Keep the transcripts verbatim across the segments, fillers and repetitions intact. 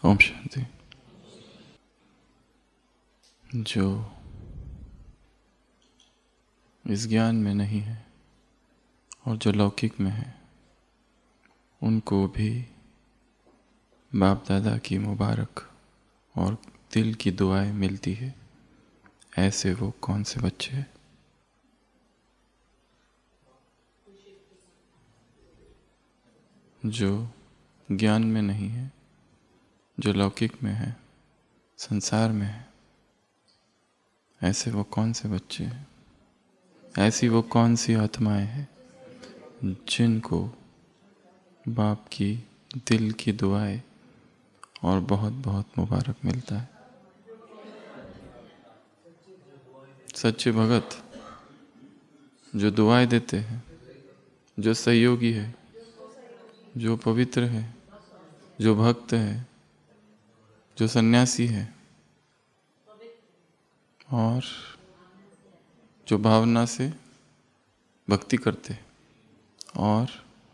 ओम शांति। जो इस ज्ञान में नहीं है और जो लौकिक में है, उनको भी बाप दादा की मुबारक और दिल की दुआएं मिलती है। ऐसे वो कौन से बच्चे हैं जो ज्ञान में नहीं है, जो लौकिक में है, संसार में है। ऐसे वो कौन से बच्चे हैं, ऐसी वो कौन सी आत्माएं हैं जिनको बाप की दिल की दुआएं और बहुत बहुत मुबारक मिलता है। सच्चे भगत जो दुआएं देते हैं, जो सहयोगी है, जो पवित्र है, जो भक्त है, जो सन्यासी है और जो भावना से भक्ति करते हैं और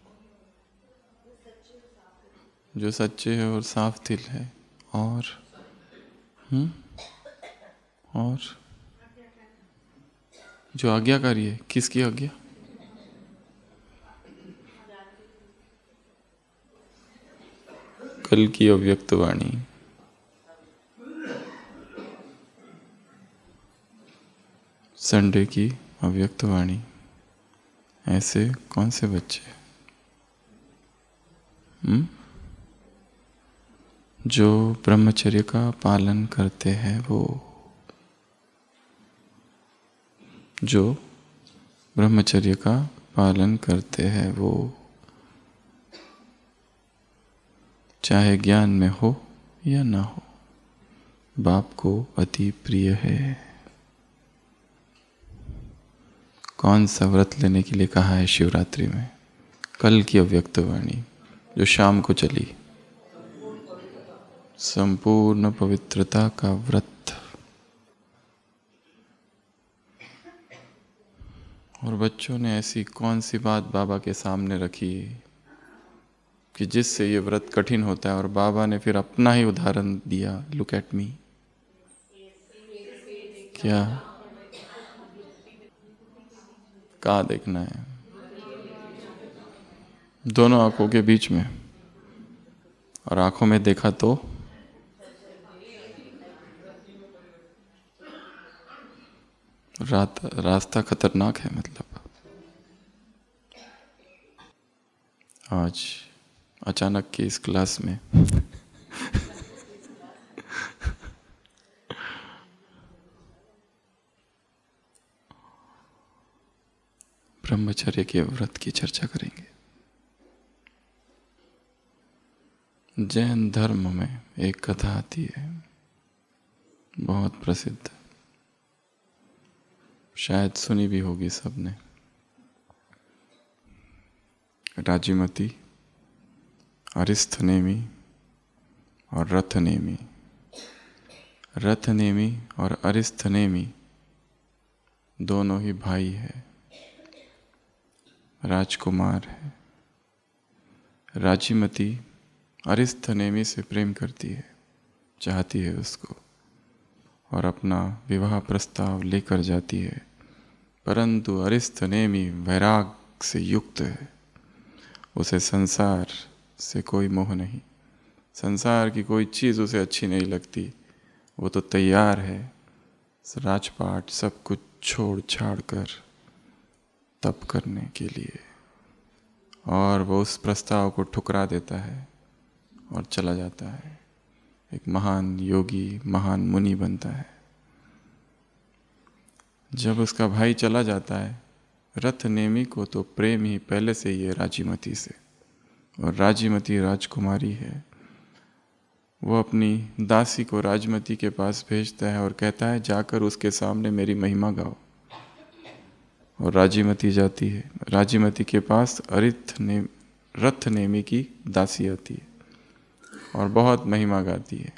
जो सच्चे है और साफ दिल है और हम्म और जो आज्ञाकारी है। किसकी आज्ञा? कल की अव्यक्त वाणी। संडे की अव्यक्त वाणी। ऐसे कौन से बच्चे हम्म जो ब्रह्मचर्य का पालन करते हैं, वो जो ब्रह्मचर्य का पालन करते हैं, वो चाहे ज्ञान में हो या ना हो, बाप को अति प्रिय है। कौन सा व्रत लेने के लिए कहा है शिवरात्रि में? कल की अव्यक्त वाणी जो शाम को चली, संपूर्ण पवित्रता का व्रत। और बच्चों ने ऐसी कौन सी बात बाबा के सामने रखी कि जिससे ये व्रत कठिन होता है, और बाबा ने फिर अपना ही उदाहरण दिया। Look at me. क्या कहाँ देखना है? दोनों आंखों के बीच में। और आंखों में देखा तो रात रास्ता खतरनाक है। मतलब आज अचानक की इस क्लास में ब्रह्मचर्य के व्रत की चर्चा करेंगे। जैन धर्म में एक कथा आती है, बहुत प्रसिद्ध, शायद सुनी भी होगी सबने। राजीमती, अरिस्थनेमी और रथनेमी। रथनेमी और अरिस्थनेमी दोनों ही भाई है, राजकुमार है। राजीमती अरिस्थनेमी से प्रेम करती है, चाहती है उसको, और अपना विवाह प्रस्ताव लेकर जाती है। परंतु अरिस्थनेमी वैराग से युक्त है। उसे संसार से कोई मोह नहीं, संसार की कोई चीज़ उसे अच्छी नहीं लगती। वो तो तैयार है राजपाट सब कुछ छोड़ छाड़ कर तप करने के लिए, और वो उस प्रस्ताव को ठुकरा देता है और चला जाता है। एक महान योगी, महान मुनि बनता है। जब उसका भाई चला जाता है, रथनेमी को तो प्रेम ही पहले से ही है राजीमती से, और राजीमती राजकुमारी है। वो अपनी दासी को राजमती के पास भेजता है और कहता है, जाकर उसके सामने मेरी महिमा गाओ। और राजीमती जाती है। राजीमती के पास अरिथ ने रथनेमी की दासी आती है और बहुत महिमा गाती है,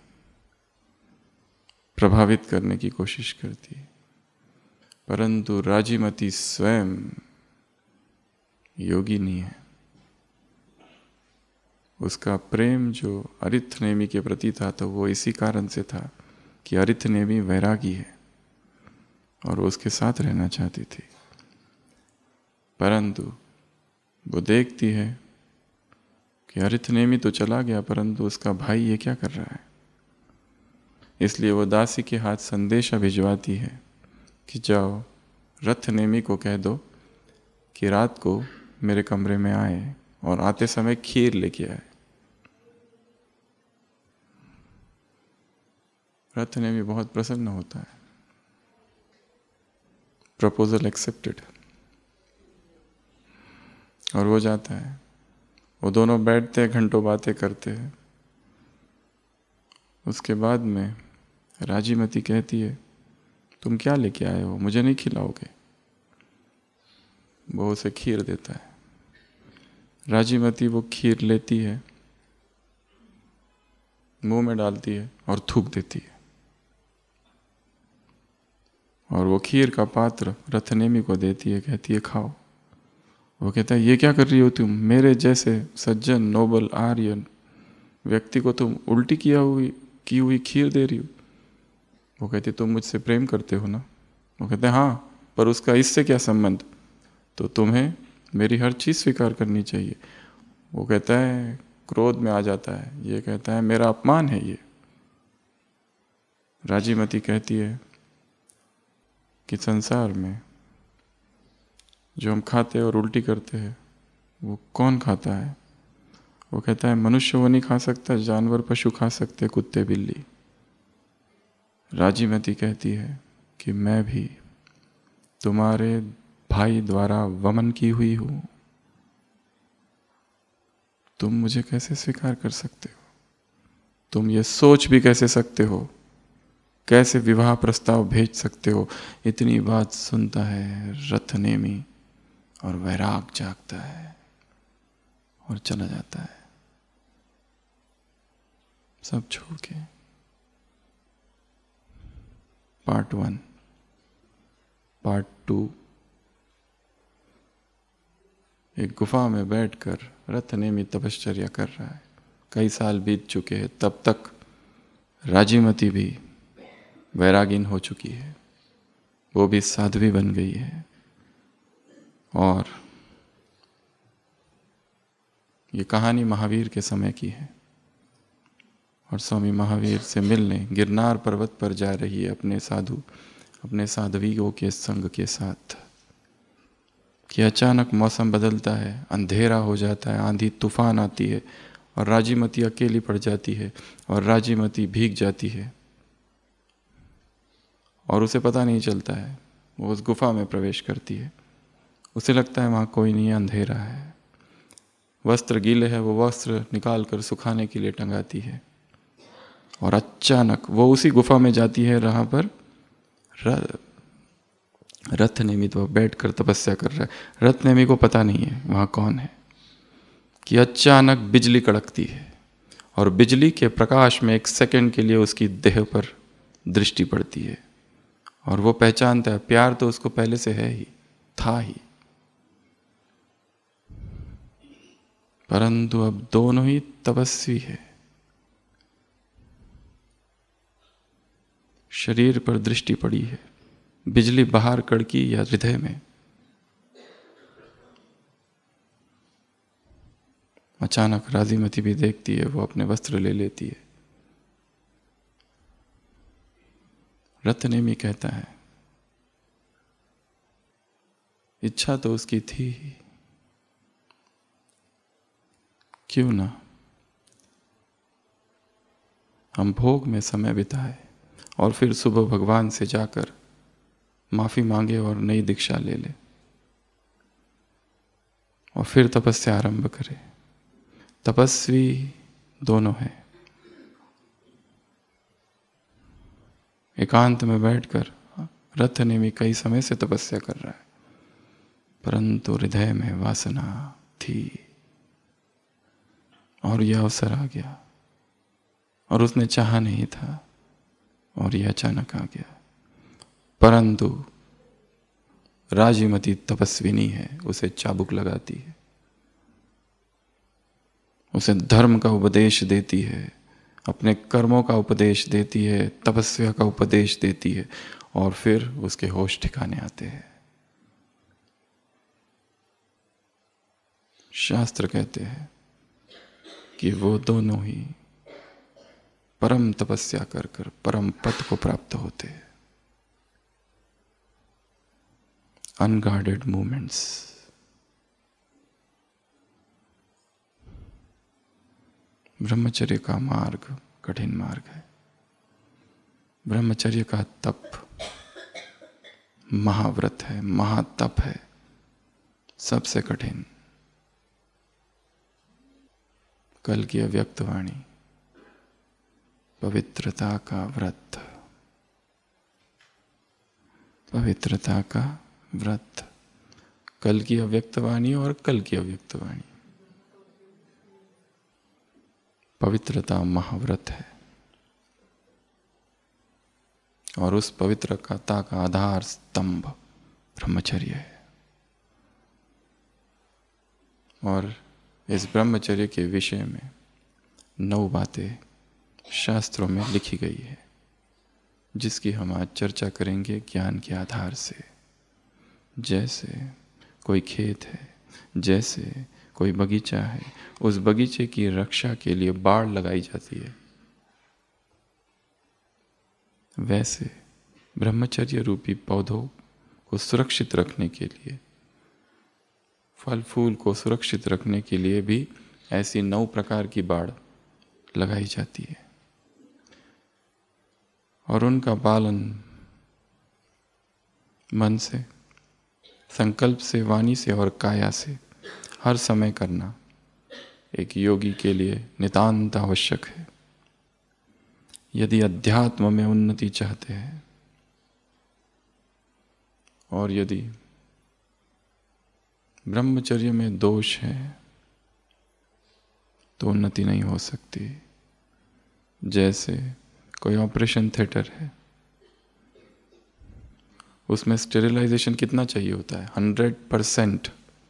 प्रभावित करने की कोशिश करती है। परंतु राजीमती स्वयं योगिनी है। उसका प्रेम जो अरिथनेमी के प्रति था तो वो इसी कारण से था कि अरिथनेमी वैरागी है और वो उसके साथ रहना चाहती थी। परंतु वो देखती है कि अरिथनेमी तो चला गया परंतु उसका भाई ये क्या कर रहा है। इसलिए वो दासी के हाथ संदेशा भिजवाती है कि जाओ रथनेमी को कह दो कि रात को मेरे कमरे में आए और आते समय खीर लेके आए। रथनेमी बहुत प्रसन्न होता है। Proposal accepted. और वो जाता है। वो दोनों बैठते हैं, घंटों बातें करते हैं। उसके बाद में राजीमती कहती है तुम क्या लेके आए हो, मुझे नहीं खिलाओगे। वो उसे खीर देता है। राजीमती वो खीर लेती है, मुंह में डालती है और थूक देती है। और वो खीर का पात्र रथनेमी को देती है, कहती है खाओ। वो कहता है ये क्या कर रही हो तुम, मेरे जैसे सज्जन नोबल आर्यन व्यक्ति को तुम उल्टी किया हुई की हुई खीर दे रही हो। वो कहती तुम मुझसे प्रेम करते हो ना। वो कहते हैं हाँ, पर उसका इससे क्या संबंध, तो तुम्हें मेरी हर चीज़ स्वीकार करनी चाहिए। वो कहता है, क्रोध में आ जाता है, ये कहता है मेरा अपमान है ये। राजीमती कहती है कि संसार में जो हम खाते और उल्टी करते हैं वो कौन खाता है। वो कहता है मनुष्य वो नहीं खा सकता, जानवर पशु खा सकते, कुत्ते बिल्ली। राजीमती कहती है कि मैं भी तुम्हारे भाई द्वारा वमन की हुई हूं, तुम मुझे कैसे स्वीकार कर सकते हो, तुम ये सोच भी कैसे सकते हो, कैसे विवाह प्रस्ताव भेज सकते हो। इतनी बात सुनता है रथनेमी और वैराग जागता है और चला जाता है सब छोड़ के। Part one. Part two. एक गुफा में बैठकर रथनेमी तपश्चर्या कर रहा है। कई साल बीत चुके हैं, तब तक राजीमती भी वैरागिन हो चुकी है, वो भी साध्वी बन गई है। और ये कहानी महावीर के समय की है और स्वामी महावीर से मिलने गिरनार पर्वत पर जा रही है अपने साधु अपने साध्वियों के संग के साथ कि अचानक मौसम बदलता है, अंधेरा हो जाता है, आंधी तूफान आती है और राजीमती अकेली पड़ जाती है और राजीमती भीग जाती है और उसे पता नहीं चलता है। वो उस गुफा में प्रवेश करती है, उसे लगता है वहाँ कोई नहीं, अंधेरा है। वस्त्र गीले है, वो वस्त्र निकाल कर सुखाने के लिए टंगाती है और अचानक वो उसी गुफा में जाती है जहाँ पर रथनेमी तो बैठ कर तपस्या कर रहा है। रथनेमी को पता नहीं है वहाँ कौन है कि अचानक बिजली कड़कती है और बिजली के प्रकाश में एक सेकंड के लिए उसकी देह पर दृष्टि पड़ती है और वो पहचानता है, प्यार तो उसको पहले से है ही, था ही, परंतु अब दोनों ही तपस्वी है। शरीर पर दृष्टि पड़ी है, बिजली बाहर कड़की या हृदय में। अचानक राजीमती भी देखती है, वो अपने वस्त्र ले लेती है। रथनेमी कहता है इच्छा तो उसकी थी ही, क्यों ना हम भोग में समय बिताए और फिर सुबह भगवान से जाकर माफी मांगे और नई दीक्षा ले ले और फिर तपस्या आरंभ करे। तपस्वी दोनों हैं। एकांत में बैठकर रथनेमी कई समय से तपस्या कर रहा है, परंतु हृदय में वासना थी और यह अवसर आ गया और उसने चाहा नहीं था और यह अचानक आ गया। परंतु राजीमती तपस्विनी है, उसे चाबुक लगाती है उसे धर्म का उपदेश देती है, अपने कर्मों का उपदेश देती है, तपस्या का उपदेश देती है, और फिर उसके होश ठिकाने आते हैं। शास्त्र कहते हैं कि वो दोनों ही परम तपस्या कर कर परम पद को प्राप्त होते हैं। Unguarded movements. ब्रह्मचर्य का मार्ग कठिन मार्ग है। ब्रह्मचर्य का तप महाव्रत है, महातप है, सबसे कठिन। कल की अव्यक्त वाणी, पवित्रता का व्रत, पवित्रता का व्रत। कल की अव्यक्त वाणी और कल की अव्यक्त वाणी। पवित्रता महाव्रत है, और उस पवित्रता का आधार स्तंभ ब्रह्मचर्य है। और इस ब्रह्मचर्य के विषय में नौ बातें शास्त्रों में लिखी गई है, जिसकी हम आज चर्चा करेंगे ज्ञान के आधार से। जैसे कोई खेत है, जैसे कोई बगीचा है, उस बगीचे की रक्षा के लिए बाड़ लगाई जाती है, वैसे ब्रह्मचर्य रूपी पौधों को सुरक्षित रखने के लिए, फल फूल को सुरक्षित रखने के लिए भी ऐसी नौ प्रकार की बाड़ लगाई जाती है। और उनका पालन मन से, संकल्प से, वाणी से और काया से हर समय करना एक योगी के लिए नितांत आवश्यक है। यदि अध्यात्म में उन्नति चाहते हैं और यदि ब्रह्मचर्य में दोष है तो उन्नति नहीं हो सकती। जैसे कोई ऑपरेशन थिएटर है, उसमें स्टेरिलाइजेशन कितना चाहिए होता है? Hundred percent.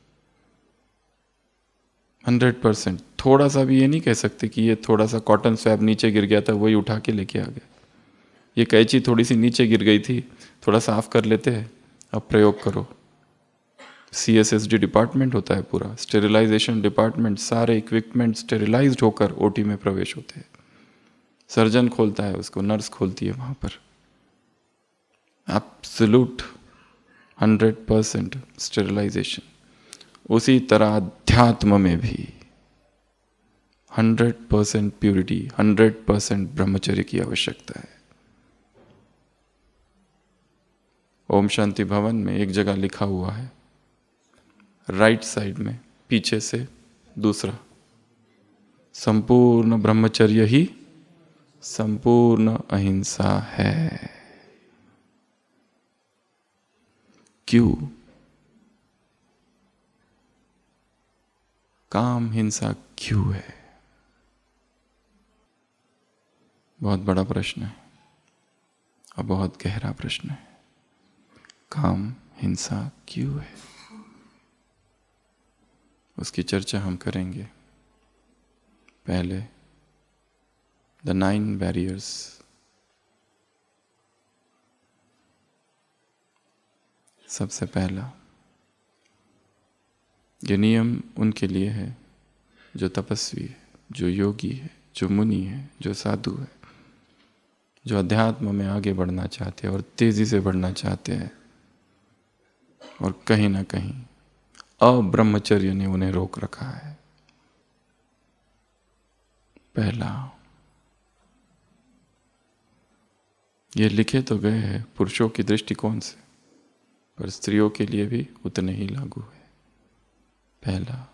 Hundred percent. थोड़ा सा भी ये नहीं कह सकते कि ये थोड़ा सा कॉटन स्वैब नीचे गिर गया था, वही उठा के लेके आ गया। ये कैंची थोड़ी सी नीचे गिर गई थी, थोड़ा साफ कर लेते हैं, अब प्रयोग करो। C S S D department होता है पूरा, स्टेरिलाइजेशन डिपार्टमेंट, सारे इक्विपमेंट स्टेरिलाइज्ड होकर ओटी में प्रवेश होते हैं। सर्जन खोलता है उसको, नर्स खोलती है वहां पर। Absolute hundred percent sterilisation. उसी तरह अध्यात्म में भी hundred percent purity, hundred percent ब्रह्मचर्य की आवश्यकता है। ओम शांति भवन में एक जगह लिखा हुआ है, राइट साइड में पीछे से दूसरा, संपूर्ण ब्रह्मचर्य ही संपूर्ण अहिंसा है। क्यों? काम हिंसा क्यों है? बहुत बड़ा प्रश्न है और बहुत गहरा प्रश्न है। काम हिंसा क्यों है, उसकी चर्चा हम करेंगे। पहले द नाइन बैरियर्स। सबसे पहला, ये नियम उनके लिए है जो तपस्वी है, जो योगी है, जो मुनि है, जो साधु है, जो अध्यात्म में आगे बढ़ना चाहते हैं और तेजी से बढ़ना चाहते हैं, और कहीं ना कहीं अब्रह्मचर्य ने उन्हें रोक रखा है। पहला, ये लिखे तो गए हैं पुरुषों की दृष्टिकोण से, पर स्त्रियों के लिए भी उतने ही लागू है। पहला,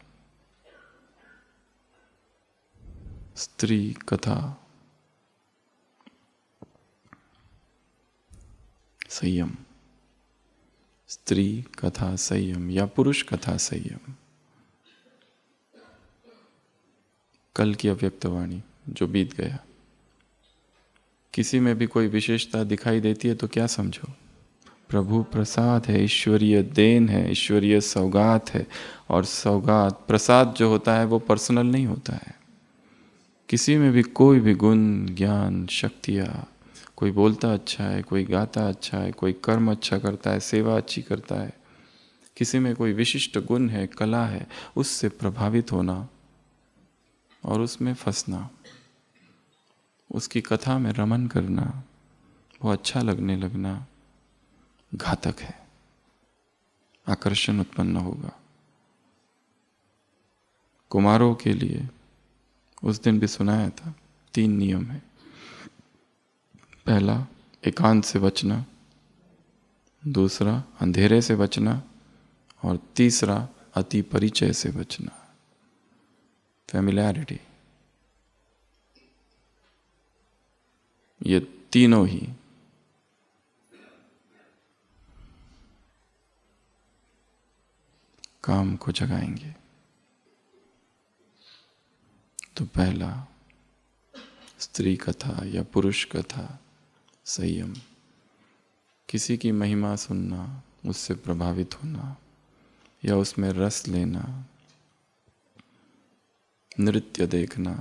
स्त्री कथा संयम। स्त्री कथा संयम या पुरुष कथा संयम। कल की अव्यक्त वाणी जो बीत गया, किसी में भी कोई विशेषता दिखाई देती है तो क्या समझो? प्रभु प्रसाद है, ईश्वरीय देन है, ईश्वरीय सौगात है। और सौगात, प्रसाद जो होता है वो पर्सनल नहीं होता है, किसी में भी कोई भी गुण, ज्ञान, शक्तियाँ, कोई बोलता अच्छा है, कोई गाता अच्छा है, कोई कर्म अच्छा करता है, सेवा अच्छी करता है, किसी में कोई विशिष्ट गुण है, कला है, उससे प्रभावित होना और उसमें फंसना, उसकी कथा में रमन करना, वो अच्छा लगने लगना घातक है। आकर्षण उत्पन्न होगा। कुमारों के लिए उस दिन भी सुनाया था, तीन नियम है। पहला, एकांत से बचना। दूसरा, अंधेरे से बचना। और तीसरा, अति परिचय से बचना, फैमिलियरिटी। ये तीनों ही काम को जगाएंगे। तो पहला, स्त्री कथा या पुरुष कथा, संयम। किसी की महिमा सुनना, उससे प्रभावित होना या उसमें रस लेना, नृत्य देखना,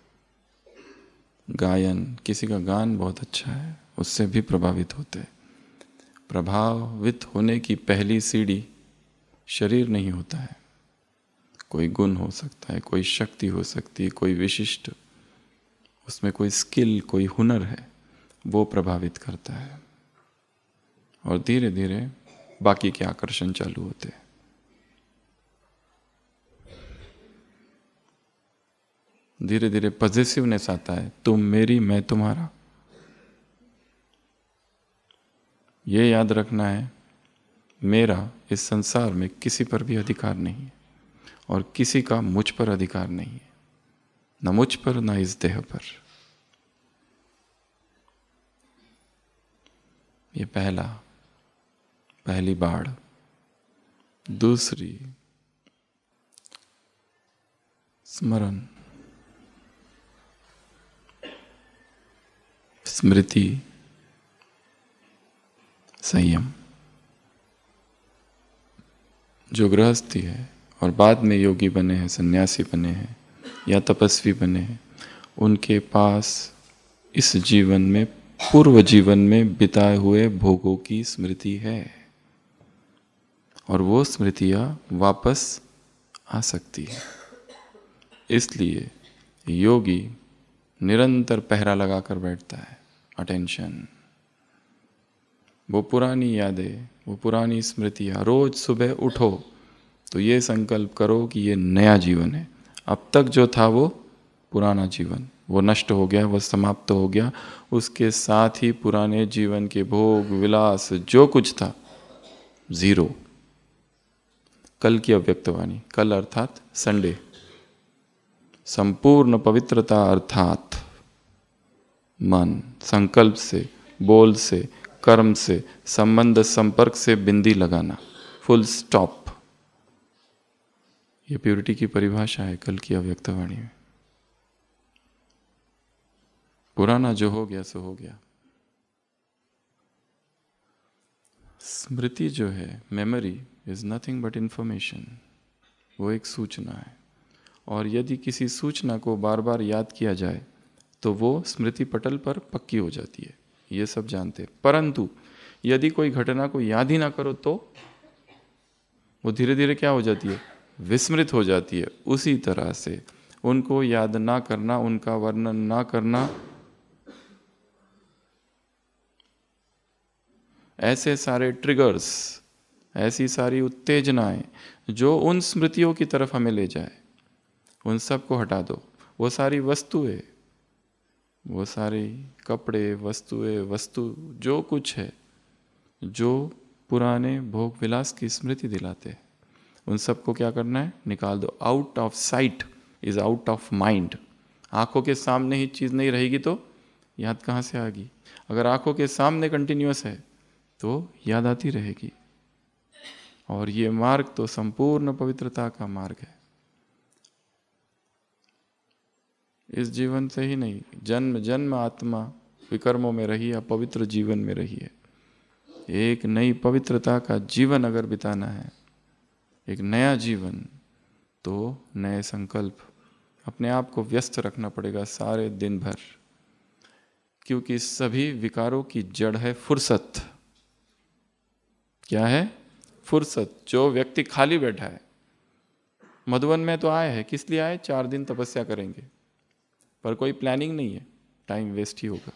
गायन, किसी का गान बहुत अच्छा है उससे भी प्रभावित होते। प्रभावित होने की पहली सीढ़ी शरीर नहीं होता है, कोई गुण हो सकता है, कोई शक्ति हो सकती है, कोई विशिष्ट उसमें कोई स्किल, कोई हुनर है, वो प्रभावित करता है। और धीरे धीरे बाकी के आकर्षण चालू होते हैं। धीरे धीरे पॉजिटिवनेस आता है, तुम मेरी मैं तुम्हारा। ये याद रखना है, मेरा इस संसार में किसी पर भी अधिकार नहीं है और किसी का मुझ पर अधिकार नहीं है, न मुझ पर न इस देह पर। ये पहला पहली बाढ़। दूसरी, स्मरण, स्मृति, संयम। जो गृहस्थी है और बाद में योगी बने हैं, सन्यासी बने हैं या तपस्वी बने हैं, उनके पास इस जीवन में, पूर्व जीवन में बिताए हुए भोगों की स्मृति है और वो स्मृतियां वापस आ सकती है। इसलिए योगी निरंतर पहरा लगाकर बैठता है, अटेंशन। वो पुरानी यादें, वो पुरानी स्मृतियाँ, रोज सुबह उठो तो ये संकल्प करो कि ये नया जीवन है। अब तक जो था वो पुराना जीवन, वो नष्ट हो गया, वो समाप्त हो गया। उसके साथ ही पुराने जीवन के भोग विलास जो कुछ था, जीरो। कल की अव्यक्तवाणी, कल अर्थात संडे, संपूर्ण पवित्रता अर्थात मन, संकल्प से, बोल से, कर्म से, संबंध संपर्क से बिंदी लगाना, फुल स्टॉप। ये प्योरिटी की परिभाषा है कल की अव्यक्तवाणी में। पुराना जो हो गया सो हो गया। स्मृति जो है, memory is nothing but information. वो एक सूचना है और यदि किसी सूचना को बार बार याद किया जाए तो वो स्मृति पटल पर पक्की हो जाती है, ये सब जानते हैं। परंतु यदि कोई घटना को याद ही ना करो तो वो धीरे धीरे क्या हो जाती है, विस्मृत हो जाती है। उसी तरह से उनको याद ना करना, उनका वर्णन ना करना, ऐसे सारे ट्रिगर्स, ऐसी सारी उत्तेजनाएं जो उन स्मृतियों की तरफ हमें ले जाए, उन सब को हटा दो। वो सारी वस्तुएं, वो सारे कपड़े, वस्तुएं, वस्तु जो कुछ है जो पुराने भोग विलास की स्मृति दिलाते हैं, उन सबको क्या करना है, निकाल दो। Out of sight is out of mind. आंखों के सामने ही चीज़ नहीं रहेगी तो याद कहाँ से आएगी? अगर आंखों के सामने कंटिन्यूअस है तो याद आती रहेगी। और ये मार्ग तो संपूर्ण पवित्रता का मार्ग है। इस जीवन से ही नहीं, जन्म जन्म आत्मा विकर्मों में रही या पवित्र जीवन में रही है। एक नई पवित्रता का जीवन अगर बिताना है, एक नया जीवन, तो नए संकल्प, अपने आप को व्यस्त रखना पड़ेगा सारे दिन भर, क्योंकि सभी विकारों की जड़ है फुर्सत। क्या है? फुर्सत। जो व्यक्ति खाली बैठा है, मधुवन में तो आए हैं, किस लिए आए? चार दिन तपस्या करेंगे, पर कोई प्लानिंग नहीं है, टाइम वेस्ट ही होगा।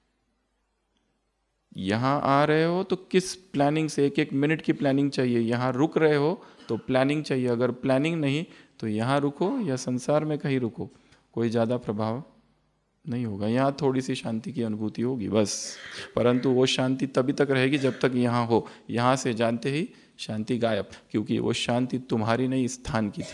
यहां आ रहे हो तो किस प्लानिंग से? एक एक मिनट की प्लानिंग चाहिए। यहां रुक रहे हो तो प्लानिंग चाहिए। अगर प्लानिंग नहीं तो यहां रुको या संसार में कहीं रुको, कोई ज्यादा प्रभाव नहीं होगा। यहाँ थोड़ी सी शांति की अनुभूति होगी बस, परंतु वो शांति तभी तक रहेगी जब तक यहाँ हो। यहाँ से जानते ही शांति गायब, क्योंकि वो शांति तुम्हारी नहीं, स्थान की थी।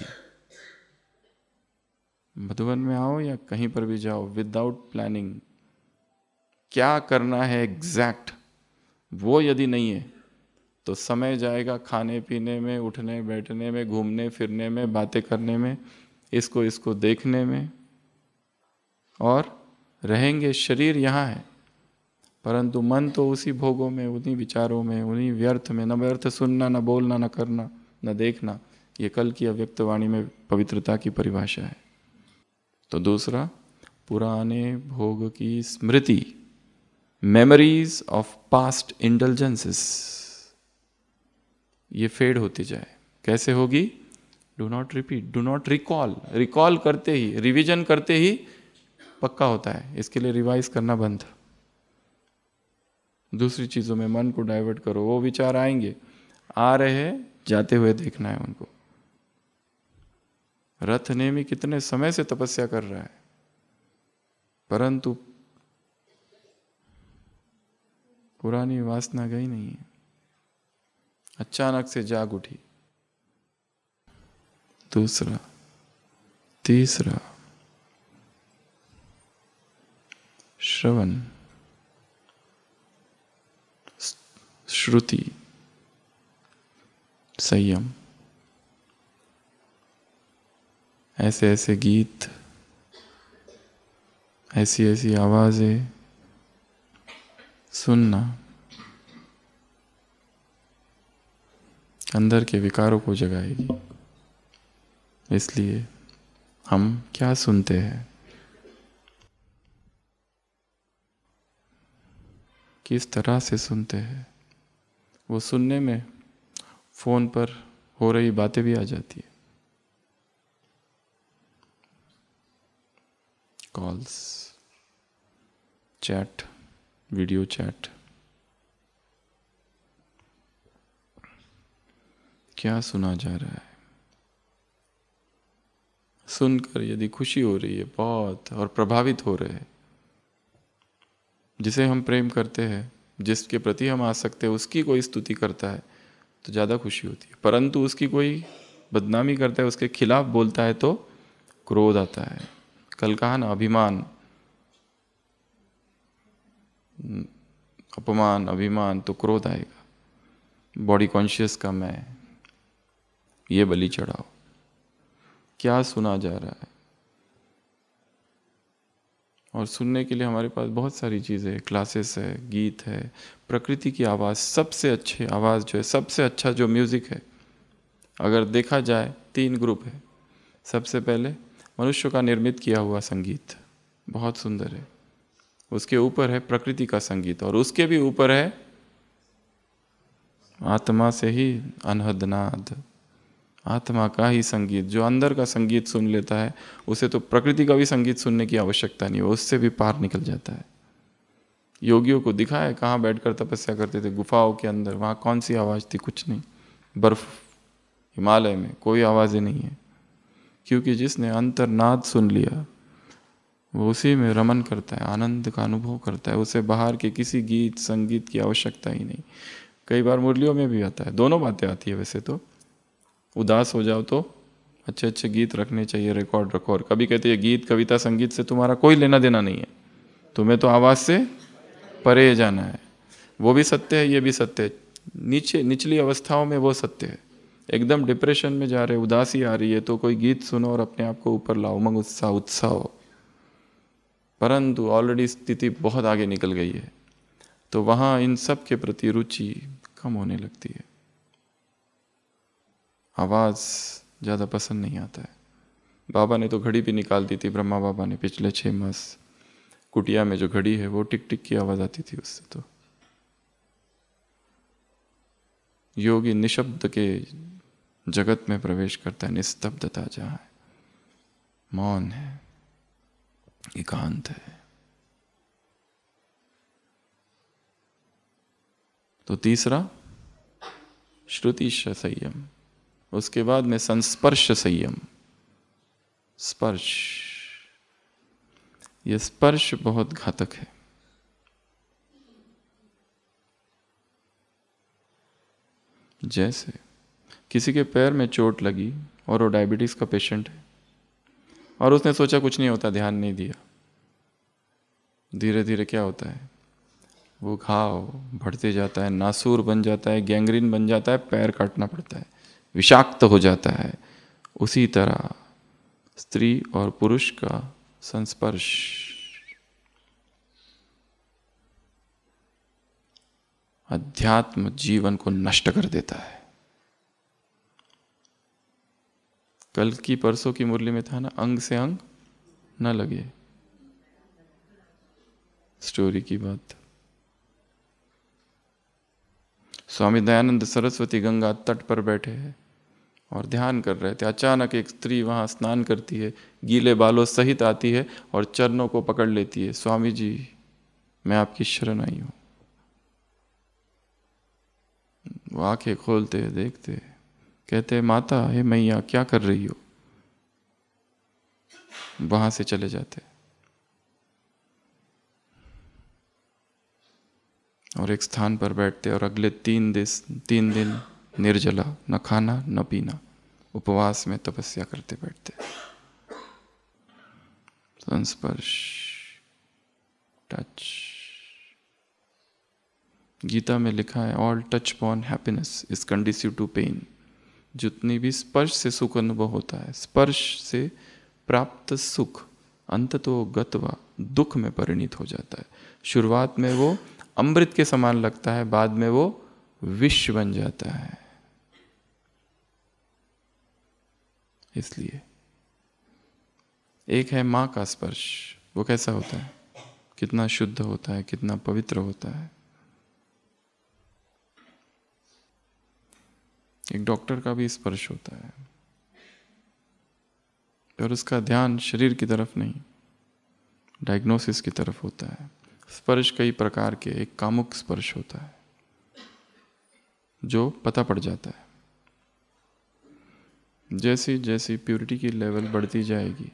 मधुवन में आओ या कहीं पर भी जाओ, विदाउट प्लानिंग क्या करना है एग्जैक्ट, वो यदि नहीं है तो समय जाएगा खाने पीने में, उठने बैठने में, घूमने फिरने में, बातें करने में, इसको इसको देखने में, और रहेंगे। शरीर यहाँ है परंतु मन तो उसी भोगों में, उन्हीं विचारों में, उन्हीं व्यर्थ में। न व्यर्थ सुनना, न बोलना, न करना, न देखना। ये कल की अव्यक्त वाणी में पवित्रता की परिभाषा है। तो दूसरा, पुराने भोग की स्मृति, मेमोरीज ऑफ पास्ट इंडल्जेंसेस, ये फेड होती जाए। कैसे होगी? Do not repeat, do not recall. Recall करते ही, रिवीजन करते ही पक्का होता है। इसके लिए रिवाइज करना बंद। दूसरी चीजों में मन को डाइवर्ट करो। वो विचार आएंगे, आ रहे हैं, जाते हुए देखना है उनको। रथ नेमी कितने समय से तपस्या कर रहा है, परंतु पुरानी वासना गई नहीं है, अचानक से जाग उठी। दूसरा, तीसरा, श्रवण, श्रुति, संयम। ऐसे ऐसे गीत, ऐसी ऐसी आवाजें सुनना अंदर के विकारों को जगाएगी। इसलिए हम क्या सुनते हैं, किस तरह से सुनते हैं, वो सुनने में फोन पर हो रही बातें भी आ जाती है। Calls, chat, video chat. क्या सुना जा रहा है? सुनकर यदि खुशी हो रही है बहुत, और प्रभावित हो रहे हैं, जिसे हम प्रेम करते हैं, जिसके प्रति हम आसक्त हैं, उसकी कोई स्तुति करता है तो ज़्यादा खुशी होती है। परंतु उसकी कोई बदनामी करता है, उसके खिलाफ बोलता है तो क्रोध आता है। कल कहा ना, अभिमान, अपमान, अभिमान, तो क्रोध आएगा। बॉडी कॉन्शियस का मैं, ये बलि चढ़ाओ। क्या सुना जा रहा है? और सुनने के लिए हमारे पास बहुत सारी चीज़ें, क्लासेस है, गीत है, प्रकृति की आवाज़। सबसे अच्छी आवाज़ जो है, सबसे अच्छा जो म्यूज़िक है, अगर देखा जाए तीन ग्रुप है। सबसे पहले मनुष्य का निर्मित किया हुआ संगीत, बहुत सुंदर है। उसके ऊपर है प्रकृति का संगीत, और उसके भी ऊपर है आत्मा से ही अनहद नाद, आत्मा का ही संगीत। जो अंदर का संगीत सुन लेता है, उसे तो प्रकृति का भी संगीत सुनने की आवश्यकता नहीं, वो उससे भी पार निकल जाता है। योगियों को दिखा है कहाँ बैठकर तपस्या करते थे, गुफाओं के अंदर। वहाँ कौन सी आवाज़ थी? कुछ नहीं। बर्फ, हिमालय में कोई आवाज़ें नहीं है, क्योंकि जिसने अंतर्नाद सुन लिया वो उसी में रमन करता है, आनंद का अनुभव करता है। उसे बाहर के किसी गीत संगीत की आवश्यकता ही नहीं। कई बार मुरलियों में भी आता है, दोनों बातें आती है। वैसे तो उदास हो जाओ तो अच्छे अच्छे गीत रखने चाहिए, रिकॉर्ड रखो। और कभी कहते हैं गीत कविता संगीत से तुम्हारा कोई लेना देना नहीं है, तुम्हें तो आवाज़ से परे जाना है। वो भी सत्य है, ये भी सत्य है। नीचे निचली अवस्थाओं में वो सत्य है। एकदम डिप्रेशन में जा रहे, उदासी आ रही है, तो कोई गीत सुनो और अपने आप को ऊपर लाओ, उमंग उत्साह उत्साह हो। परंतु ऑलरेडी स्थिति बहुत आगे निकल गई है, तो वहाँ इन सब के प्रति रुचि कम होने लगती है। आवाज़ ज़्यादा पसंद नहीं आता है। बाबा ने तो घड़ी भी निकाल दी थी, ब्रह्मा बाबा ने पिछले छः मास। कुटिया में जो घड़ी है वो टिक टिक की आवाज़ आती थी उससे। तो योगी निशब्द के जगत में प्रवेश करता है, निस्तब्धता जहाँ है, मौन है, एकांत है। तो तीसरा श्रुति संयम, उसके बाद में संस्पर्श संयम। स्पर्श, यह स्पर्श बहुत घातक है। जैसे किसी के पैर में चोट लगी और वो डायबिटीज का पेशेंट है, और उसने सोचा कुछ नहीं होता, ध्यान नहीं दिया। धीरे धीरे क्या होता है, वो घाव बढ़ते जाता है, नासूर बन जाता है, गैंग्रीन बन जाता है, पैर काटना पड़ता है, विषाक्त हो जाता है। उसी तरह स्त्री और पुरुष का संस्पर्श अध्यात्म जीवन को नष्ट कर देता है। कल की परसों की मुरली में था ना, अंग से अंग न लगे, स्टोरी की बात। स्वामी दयानंद सरस्वती गंगा तट पर बैठे हैं और ध्यान कर रहे थे। अचानक एक स्त्री वहां स्नान करती है, गीले बालों सहित आती है और चरणों को पकड़ लेती है, स्वामी जी मैं आपकी शरण आई हूं। वो आंखें खोलते देखते, कहते माता हे मैया क्या कर रही हो, वहां से चले जाते। और एक स्थान पर बैठते और अगले तीन दिन तीन दिन निर्जला, न खाना न पीना, उपवास में तपस्या करते बैठते। संस्पर्श, टच। गीता में लिखा है all touch upon happiness is conducive to pain. जितनी भी स्पर्श से सुख अनुभव होता है, स्पर्श से प्राप्त सुख अंततो गत्वा दुख में परिणित हो जाता है। शुरुआत में वो अमृत के समान लगता है, बाद में वो विष बन जाता है। इसलिए एक है मां का स्पर्श, वो कैसा होता है, कितना शुद्ध होता है, कितना पवित्र होता है। एक डॉक्टर का भी स्पर्श होता है, और उसका ध्यान शरीर की तरफ नहीं, डायग्नोसिस की तरफ होता है। स्पर्श कई प्रकार के, एक कामुक स्पर्श होता है जो पता पड़ जाता है। जैसी जैसी प्यूरिटी की लेवल बढ़ती जाएगी,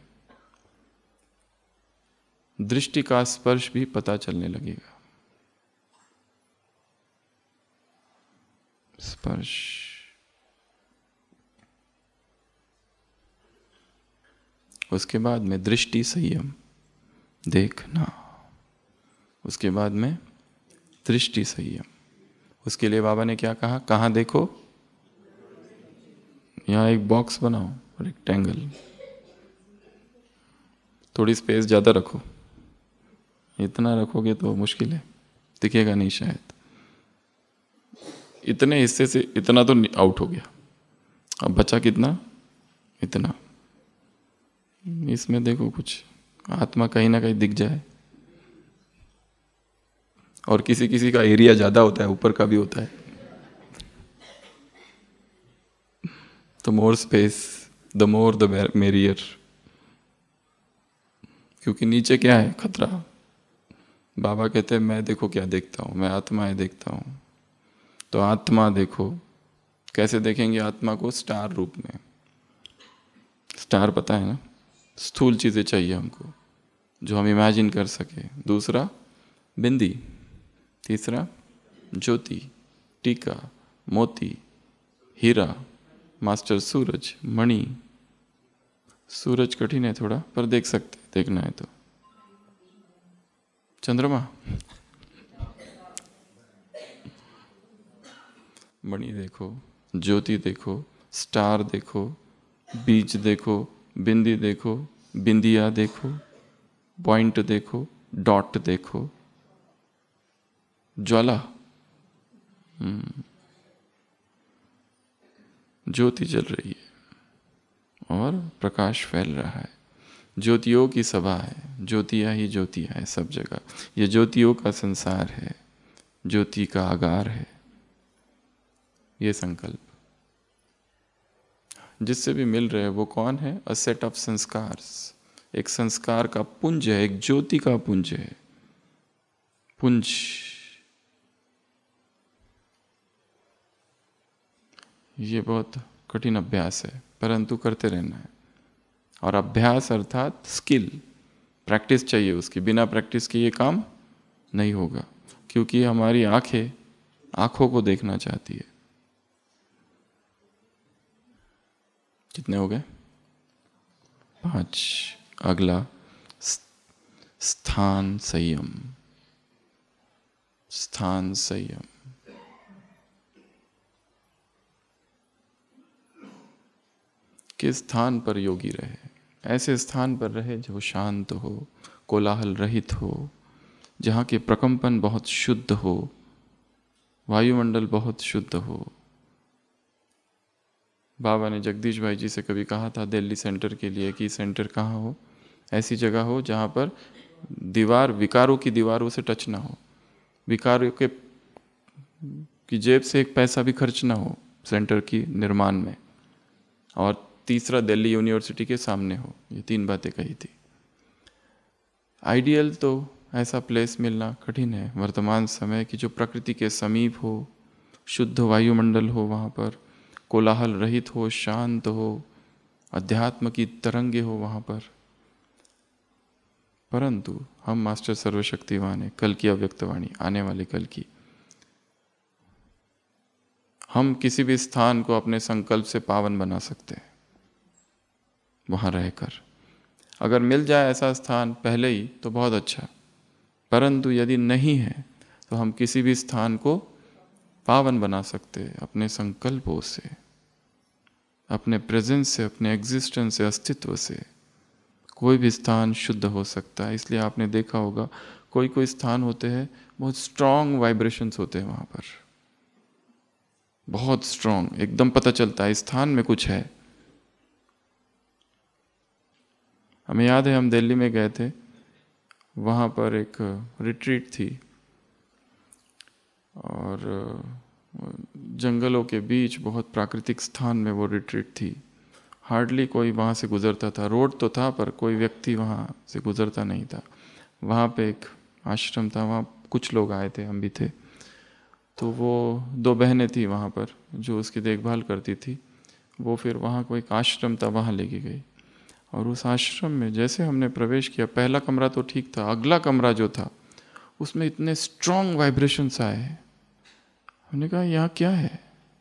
दृष्टि का स्पर्श भी पता चलने लगेगा। स्पर्श, उसके बाद में दृष्टि संयम, देखना। उसके बाद में दृष्टि संयम। उसके लिए बाबा ने क्या कहा, कहाँ देखो, यहाँ एक बॉक्स बनाओ, रेक्टेंगल, थोड़ी स्पेस ज़्यादा रखो। इतना रखोगे तो मुश्किल है, दिखेगा नहीं शायद। इतने हिस्से से इतना तो आउट हो गया, अब बचा कितना, इतना। इसमें देखो कुछ आत्मा कहीं ना कहीं दिख जाए। और किसी किसी का एरिया ज़्यादा होता है, ऊपर का भी होता है, तो more space the more the merrier. क्योंकि नीचे क्या है, खतरा। बाबा कहते हैं मैं देखो क्या देखता हूँ, मैं आत्माएं देखता हूँ। तो आत्मा देखो, कैसे देखेंगे आत्मा को, स्टार रूप में। स्टार पता है ना, स्थूल चीज़ें चाहिए हमको जो हम इमेजिन कर सके। दूसरा बिंदी, तीसरा ज्योति, टीका, मोती, हीरा, मास्टर सूरज, मणि। सूरज कठिन है थोड़ा, पर देख सकते, देखना है तो। चंद्रमा, मणि देखो, ज्योति देखो, स्टार देखो, बीज देखो, बिंदी देखो, बिंदिया देखो, पॉइंट देखो, डॉट देखो, ज्वाला, ज्योति जल रही है, और प्रकाश फैल रहा है। ज्योतियों की सभा है, ज्योतियाँ ही ज्योतियाँ है सब जगह। ये ज्योतियों का संसार है, ज्योति का आगार है ये संकल्प। जिससे भी मिल रहे हैं वो कौन है? अ सेट ऑफ संस्कार्स, एक संस्कार का पुंज है, एक ज्योति का पुंज है। पुंज ये बहुत कठिन अभ्यास है, परंतु करते रहना है। और अभ्यास अर्थात स्किल, प्रैक्टिस चाहिए उसकी। बिना प्रैक्टिस के ये काम नहीं होगा, क्योंकि हमारी आंखें आंखों को देखना चाहती है। कितने हो गए? पांच। अगला स्थान संयम। स्थान संयम किस स्थान पर योगी रहे? ऐसे स्थान पर रहे जो शांत हो, कोलाहल रहित हो, जहाँ के प्रकंपन बहुत शुद्ध हो, वायुमंडल बहुत शुद्ध हो। बाबा ने जगदीश भाई जी से कभी कहा था दिल्ली सेंटर के लिए कि सेंटर कहाँ हो? ऐसी जगह हो जहाँ पर दीवार विकारों की दीवारों से टच ना हो, विकारों के की जेब से एक पैसा भी खर्च ना हो सेंटर की निर्माण में, और तीसरा दिल्ली यूनिवर्सिटी के सामने हो। ये तीन बातें कही थी। आइडियल तो ऐसा प्लेस मिलना कठिन है वर्तमान समय की, जो प्रकृति के समीप हो, शुद्ध वायुमंडल हो, वहाँ पर कोलाहल रहित हो, शांत हो, अध्यात्म की तरंगे हो वहाँ पर। परंतु हम मास्टर सर्वशक्तिवान है, कल की अव्यक्तवाणी, आने वाली कल की। हम किसी भी स्थान को अपने संकल्प से पावन बना सकते हैं वहाँ रहकर। अगर मिल जाए ऐसा स्थान पहले ही तो बहुत अच्छा, परंतु यदि नहीं है तो हम किसी भी स्थान को पावन बना सकते हैं अपने संकल्पों से, अपने प्रेजेंस से, अपने एग्जिस्टेंस से, अस्तित्व से। कोई भी स्थान शुद्ध हो सकता है। इसलिए आपने देखा होगा कोई कोई स्थान होते हैं बहुत स्ट्रॉन्ग वाइब्रेशंस होते हैं वहाँ पर, बहुत स्ट्रॉन्ग, एकदम पता चलता है स्थान में कुछ है। हमें याद है हम दिल्ली में गए थे, वहाँ पर एक रिट्रीट थी और जंगलों के बीच बहुत प्राकृतिक स्थान में वो रिट्रीट थी। हार्डली कोई वहाँ से गुजरता था, रोड तो था पर कोई व्यक्ति वहाँ से गुजरता नहीं था। वहाँ पे एक आश्रम था, वहाँ कुछ लोग आए थे, हम भी थे। तो वो दो बहनें थी वहाँ पर जो उसकी देखभाल करती थी। वो फिर वहाँ कोई एक आश्रम था, वहाँ लेके गई। और उस आश्रम में जैसे हमने प्रवेश किया, पहला कमरा तो ठीक था, अगला कमरा जो था उसमें इतने स्ट्रॉन्ग वाइब्रेशंस आए। हमने कहा यहाँ क्या है?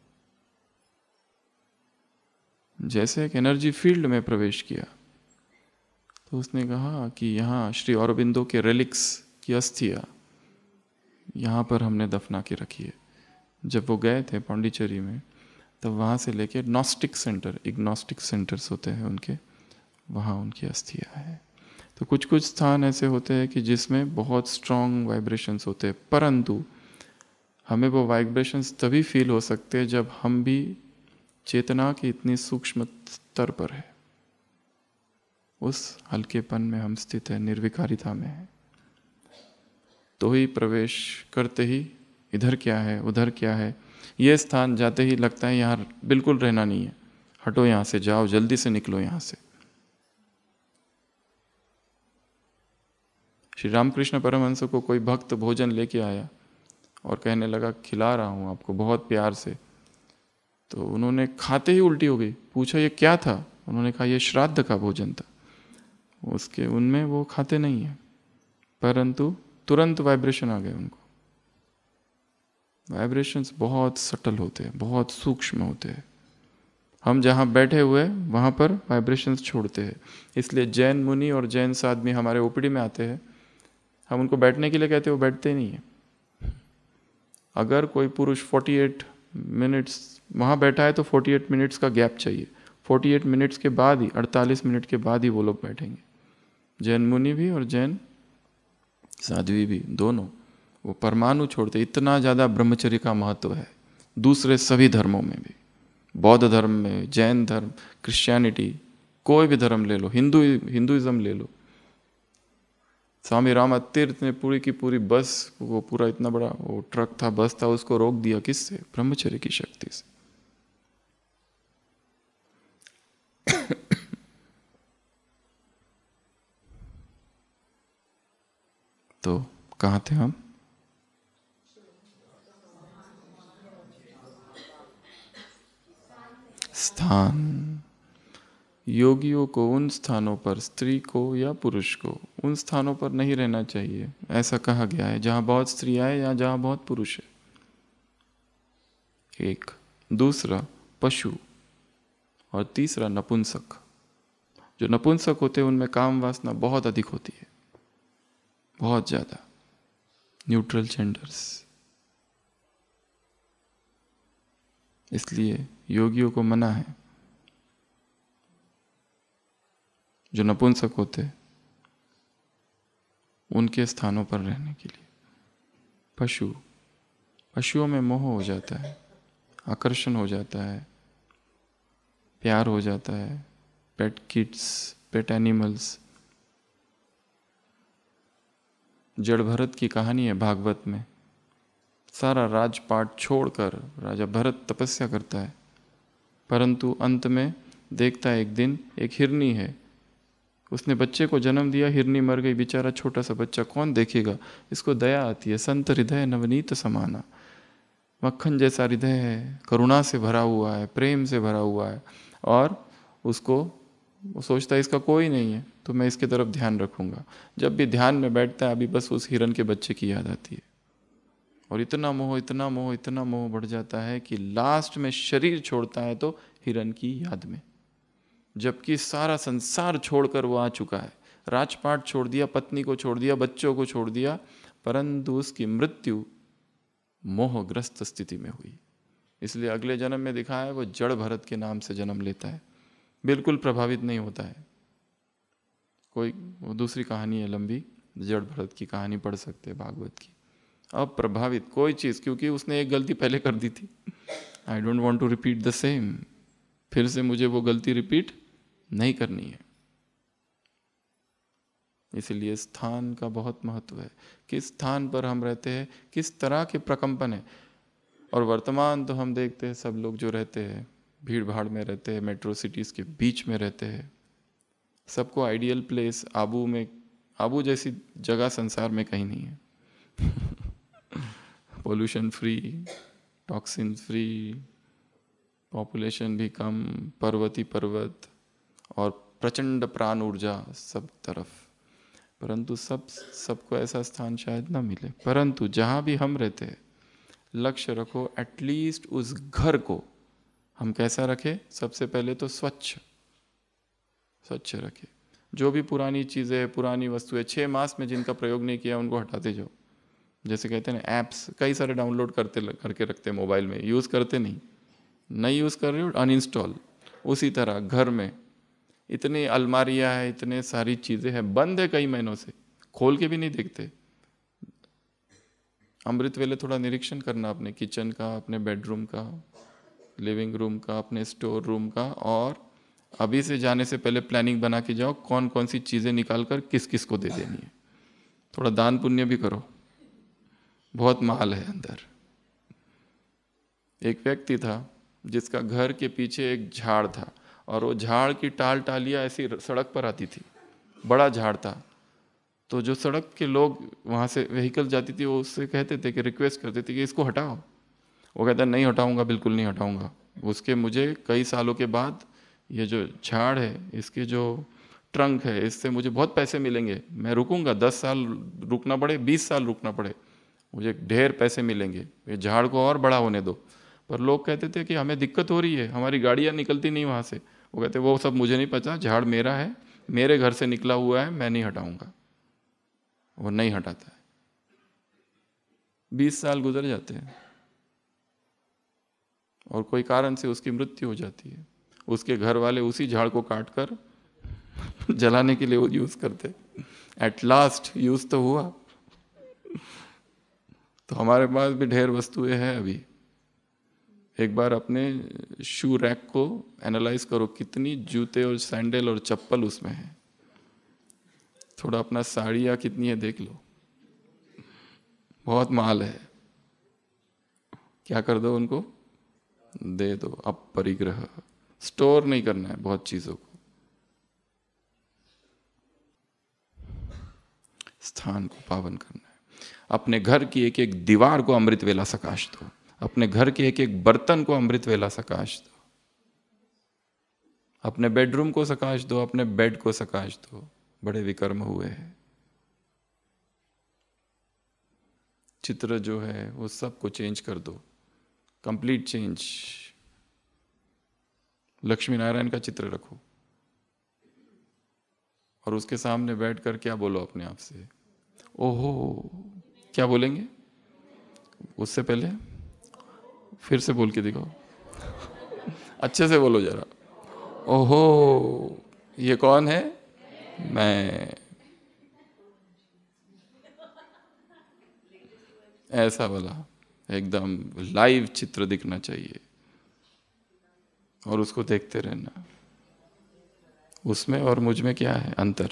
जैसे एक एनर्जी फील्ड में प्रवेश किया। तो उसने कहा कि यहाँ श्री औरबिंदो के रेलिक्स की अस्थियाँ यहाँ पर हमने दफना के रखी है। जब वो गए थे पौंडीचेरी में, तब वहाँ से लेके नॉस्टिक सेंटर, इग्नोस्टिक सेंटर्स होते हैं उनके, वहाँ उनकी अस्थियाँ है। तो कुछ कुछ स्थान ऐसे होते हैं कि जिसमें बहुत स्ट्रॉन्ग वाइब्रेशंस होते हैं, परंतु हमें वो वाइब्रेशंस तभी फील हो सकते हैं जब हम भी चेतना के इतनी सूक्ष्म स्तर पर है, उस हल्केपन में हम स्थित है, निर्विकारिता में है। तो ही प्रवेश करते ही इधर क्या है, उधर क्या है, ये स्थान जाते ही लगता है यहाँ बिल्कुल रहना नहीं है, हटो यहाँ से, जाओ, जल्दी से निकलो यहाँ से। श्री रामकृष्ण परमहंस को कोई भक्त भोजन लेके आया और कहने लगा खिला रहा हूँ आपको बहुत प्यार से। तो उन्होंने खाते ही उल्टी हो गई। पूछा ये क्या था? उन्होंने कहा ये श्राद्ध का भोजन था। उसके उनमें वो खाते नहीं है, परंतु तुरंत वाइब्रेशन आ गए उनको। वाइब्रेशंस बहुत सटल होते हैं, बहुत सूक्ष्म होते हैं। हम जहाँ बैठे हुए वहाँ पर वाइब्रेशंस छोड़ते हैं। इसलिए जैन मुनि और जैन आदमी हमारे ओपीडी में आते हैं, हम उनको बैठने के लिए कहते हैं, वो बैठते ही नहीं है। अगर कोई पुरुष अड़तालीस मिनट्स वहाँ बैठा है तो अड़तालीस मिनट्स का गैप चाहिए। अड़तालीस मिनट्स के बाद ही, अड़तालीस मिनट के बाद ही वो लोग बैठेंगे। जैन मुनि भी और जैन साध्वी भी, दोनों वो परमाणु छोड़ते। इतना ज़्यादा ब्रह्मचर्य का महत्व है दूसरे सभी धर्मों में भी, बौद्ध धर्म में, जैन धर्म, क्रिश्चियनिटी, कोई भी धर्म ले लो, हिंदू हिंदुइज्म ले लो, स्वामी रामा तीर्थ ने पूरी की पूरी बस, वो पूरा इतना बड़ा वो ट्रक था, बस था, उसको रोक दिया किससे? ब्रह्मचर्य की शक्ति से। तो कहाँ थे हम? स्थान। योगियों को उन स्थानों पर, स्त्री को या पुरुष को, उन स्थानों पर नहीं रहना चाहिए, ऐसा कहा गया है जहां बहुत स्त्रियां हैं या जहां बहुत पुरुष है। एक। दूसरा पशु, और तीसरा नपुंसक। जो नपुंसक होते हैं उनमें काम वासना बहुत अधिक होती है, बहुत ज्यादा। Neutral genders. इसलिए योगियों को मना है जो नपुंसक होते उनके स्थानों पर रहने के लिए। पशु, पशुओं में मोह हो जाता है, आकर्षण हो जाता है, प्यार हो जाता है। Pet kids, pet animals. Jad Bharat की कहानी है भागवत में। सारा राजपाट छोड़कर राजा भरत तपस्या करता है, परंतु अंत में देखता है एक दिन एक हिरनी है, उसने बच्चे को जन्म दिया, हिरनी मर गई, बेचारा छोटा सा बच्चा, कौन देखेगा? इसको दया आती है। संत हृदय नवनीत समाना, मक्खन जैसा हृदय है, करुणा से भरा हुआ है, प्रेम से भरा हुआ है, और उसको वो सोचता है इसका कोई नहीं है तो मैं इसके तरफ ध्यान रखूंगा। जब भी ध्यान में बैठता है अभी बस उस हिरन के बच्चे की याद आती है, और इतना मोह इतना मोह इतना मोह बढ़ जाता है कि लास्ट में शरीर छोड़ता है तो हिरन की याद में, जबकि सारा संसार छोड़कर वो आ चुका है। राजपाट छोड़ दिया, पत्नी को छोड़ दिया, बच्चों को छोड़ दिया, परंतु उसकी मृत्यु मोहग्रस्त स्थिति में हुई। इसलिए अगले जन्म में दिखा है वो जड़ भरत के नाम से जन्म लेता है, बिल्कुल प्रभावित नहीं होता है। कोई वो दूसरी कहानी है लंबी, जड़ भरत की कहानी पढ़ सकते हैं भागवत की। अब प्रभावित कोई चीज, क्योंकि उसने एक गलती पहले कर दी थी। I don't want to repeat the same, फिर से मुझे वो गलती रिपीट नहीं करनी है। इसलिए स्थान का बहुत महत्व है, किस स्थान पर हम रहते हैं, किस तरह के प्रकंपन है। और वर्तमान तो हम देखते हैं सब लोग जो रहते हैं भीड़ भाड़ में रहते हैं, मेट्रो सिटीज के बीच में रहते हैं, सबको आइडियल प्लेस आबू में, आबू जैसी जगह संसार में कहीं नहीं है। Pollution free, toxin free, population भी कम, पर्वती पर्वत, और प्रचंड प्राण ऊर्जा सब तरफ, परंतु सब सबको ऐसा स्थान शायद ना मिले। परंतु जहाँ भी हम रहते हैं लक्ष्य रखो, एटलीस्ट उस घर को हम कैसा रखें? सबसे पहले तो स्वच्छ स्वच्छ रखें। जो भी पुरानी चीज़ें, पुरानी वस्तुएं, छः मास में जिनका प्रयोग नहीं किया उनको हटाते जाओ। जैसे कहते हैं ना, ऐप्स कई सारे डाउनलोड करते करके रखते हैं मोबाइल में, यूज़ करते नहीं, नहीं यूज़ कर रहे हो अनइंस्टॉल। उसी तरह घर में इतनी अलमारियां हैं, इतने सारी चीज़ें हैं, बंद है कई महीनों से, खोल के भी नहीं देखते। अमृत वेले थोड़ा निरीक्षण करना अपने किचन का, अपने बेडरूम का, लिविंग रूम का, अपने स्टोर रूम का, और अभी से जाने से पहले प्लानिंग बना के जाओ कौन कौन सी चीज़ें निकाल कर किस किस को दे देनी है। थोड़ा दान पुण्य भी करो, बहुत माल है अंदर। एक व्यक्ति था जिसका घर के पीछे एक झाड़ था, और वो झाड़ की टाल टालियाँ ऐसी सड़क पर आती थी, बड़ा झाड़ था। तो जो सड़क के लोग वहाँ से व्हीकल जाती थी वो उससे कहते थे कि रिक्वेस्ट करते थे कि इसको हटाओ। वो कहता नहीं हटाऊंगा, बिल्कुल नहीं हटाऊंगा। उसके मुझे कई सालों के बाद ये जो झाड़ है, इसके जो ट्रंक है, इससे मुझे बहुत पैसे मिलेंगे, मैं रुकूंगा, दस साल रुकना पड़े, बीस साल रुकना पड़े, मुझे ढेर पैसे मिलेंगे, ये झाड़ को और बड़ा होने दो। पर लोग कहते थे कि हमें दिक्कत हो रही है, हमारी गाड़ियाँ निकलती नहीं वहाँ से। वो कहते वो सब मुझे नहीं पता, झाड़ मेरा है, मेरे घर से निकला हुआ है, मैं नहीं हटाऊंगा। वो नहीं हटाता है। बीस साल गुजर जाते हैं और कोई कारण से उसकी मृत्यु हो जाती है। उसके घर वाले उसी झाड़ को काट कर जलाने के लिए वो यूज करते। एट लास्ट यूज तो हुआ। तो हमारे पास भी ढेर वस्तुएं हैं अभी। एक बार अपने शू रैक को एनालाइज करो, कितनी जूते और सैंडल और चप्पल उसमें है। थोड़ा अपना साड़ियाँ कितनी है देख लो, बहुत माल है। क्या कर दो, उनको दे दो। अब परिग्रह, स्टोर नहीं करना है बहुत चीजों को, स्थान को पावन करना है। अपने घर की एक एक दीवार को अमृत वेला सकाश दो, अपने घर के एक एक बर्तन को अमृत वेला सकाश दो, अपने बेडरूम को सकाश दो, अपने बेड को सकाश दो। बड़े विकर्म हुए हैं। चित्र जो है वो सबको चेंज कर दो, कंप्लीट चेंज। लक्ष्मी नारायण का चित्र रखो और उसके सामने बैठकर क्या बोलो अपने आप से, ओहो। क्या बोलेंगे? उससे पहले फिर से बोल के दिखाओ, अच्छे से बोलो जरा। ओहो, ये कौन है? मैं। ऐसा वाला एकदम लाइव चित्र दिखना चाहिए और उसको देखते रहना। उसमें और मुझ में क्या है अंतर?